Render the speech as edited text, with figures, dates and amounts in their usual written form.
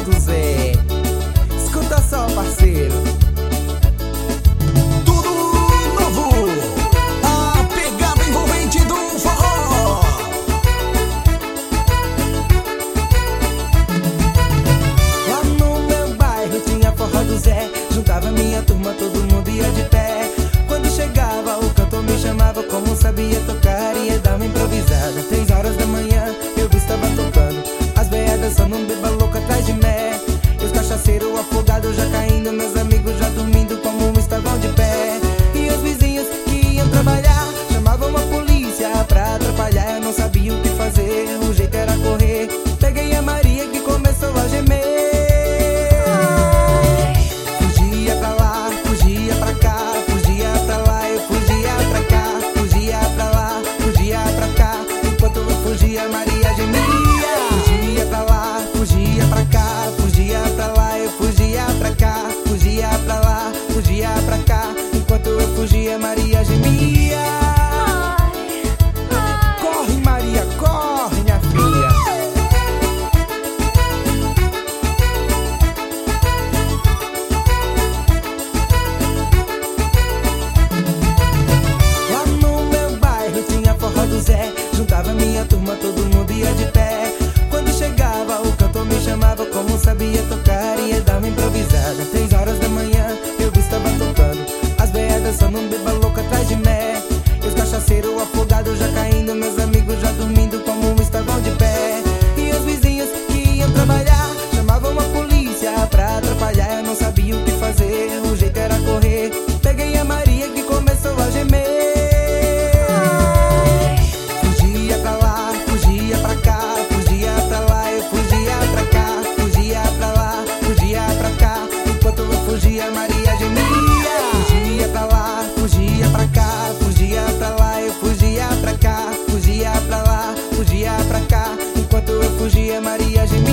forró do Zé. Escuta só, parceiro. Tudo novo, a pegada envolvente do forró. Lá no meu bairro tinha forró do Zé. Juntava minha turma, todo mundo ia de pé. Quando chegava o cantor me chamava, como sabia tocar, ia dar uma improvisada. 3 horas da manhã eu estava tocando, as velhas dançando, um beba louco atrás de mé. E os cachaceiros afogados já caindo, meus amigos já dormindo como estavam de pé. E os vizinhos que iam trabalhar chamavam a polícia pra atrapalhar. Eu não sabia o que fazer, o jeito era correr. Peguei a Maria que começou a gemer. Fugia pra lá, fugia pra cá, fugia pra lá, eu fugia pra cá, fugia pra lá, fugia pra cá. Enquanto eu fugia, Maria gemia. Fugia pra lá, fugia pra cá, fugia pra lá, eu fugia pra cá, fugia pra lá, fugia pra cá. Enquanto eu fugia, Maria gemia. Corre, Maria, corre, minha filha. Lá no meu bairro tinha forró do Zé. Juntava minha turma, todo mundo ia de pé. Quando chegava o cantor me chamava, como sabia tocar, ia dar uma improvisada. 3 horas da manhã eu estava tocando, as velhas dançando, um beba louco atrás de mé. E os cachaceiros afogados já caindo, meus amigos já dormindo como estavam de pé. E os vizinhos que iam trabalhar chamavam a polícia pra atrapalhar. Eu não sabia o que fazer, o jeito era correr. Peguei a Maria que começou a gemer. Fugia pra lá, fugia pra cá, fugia pra lá, eu fugia pra cá, fugia pra lá, fugia pra cá. Enquanto eu fugia, Maria gemia. Fugia pra lá, fugia pra cá, fugia pra lá, eu fugia pra cá, fugia pra lá, fugia pra cá. Enquanto eu fugia, Maria gemia.